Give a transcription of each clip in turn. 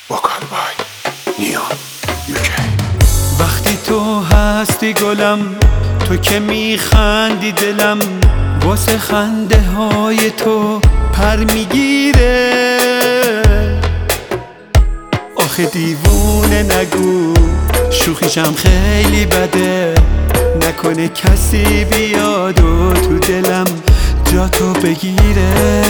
وکالبای نیون UK. وقتی تو هستی گلم، تو که میخندی دلم واسه خنده های تو پر میگیره. آخه دیوونه نگو شوخیشم خیلی بده، نکنه کسی بیاد و تو دلم جا تو بگیره.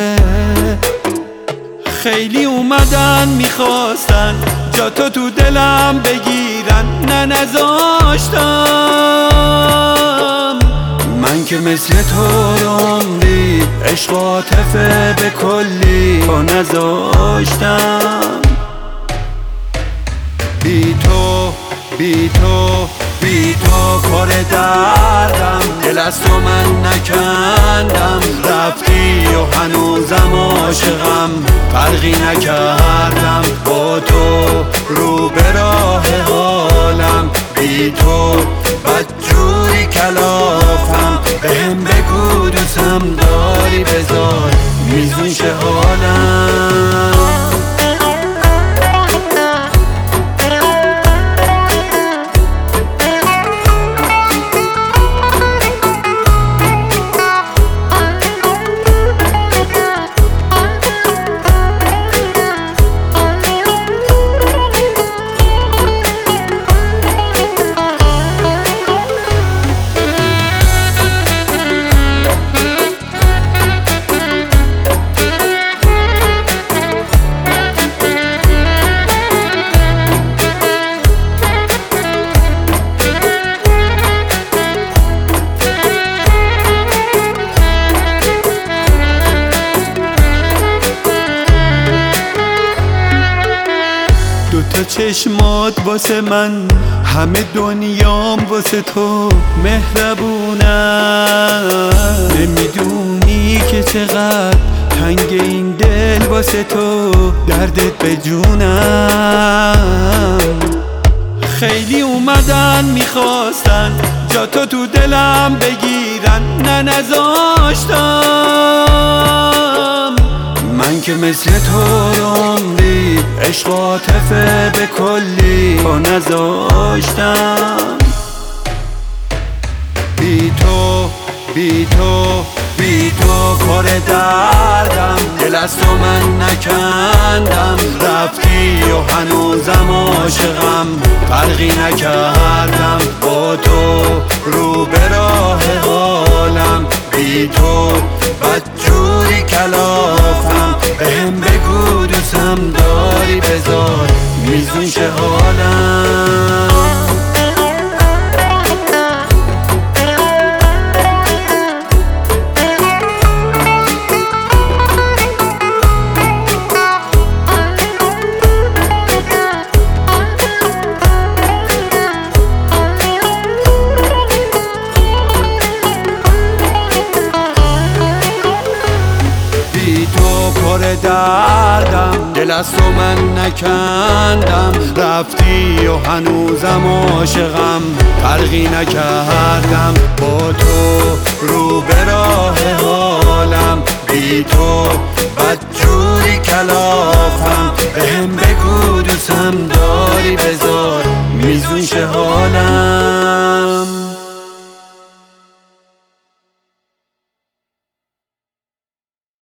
خیلی اومدن میخواستن جا تو دلم بگیرن، نه نذاشتم. من که مثل تو عمری عشق و عاطفه به کلی تو نذاشتم. بی تو بی تو بی تو کار دردم، دل از تو من نکندم. رفتی و هنوزم عاشقم، فرقی نکردم با تو رو به راه حالم. بی تو بدجوری کلافم، بهم بگو دوستم داری بذار میزون شه حالم. دوتا چشمات واسه من، همه دنیام واسه تو مهربونم. نمیدونی که چقدر تنگ این دل واسه تو، دردت به جونم. خیلی اومدن میخواستن جا تو دلم بگیرن، نه نذاشتم. من که مثل تو عمری عشق و عاطفه به کلی تو نذاشتم. بی تو بی تو بی تو کار دردم، دل از تو من نکندم. رفتی و هنوزم عاشقم، فرقی نکردم با تو رو به راه حالم. بی تو بدجوری کلافم، بهم بگو دوستم داری بذار میزون شه حالم. دردم دل از تو من نکندم. رفتی و هنوزم عاشقم، فرقی نکردم با تو رو به راه حالم. بی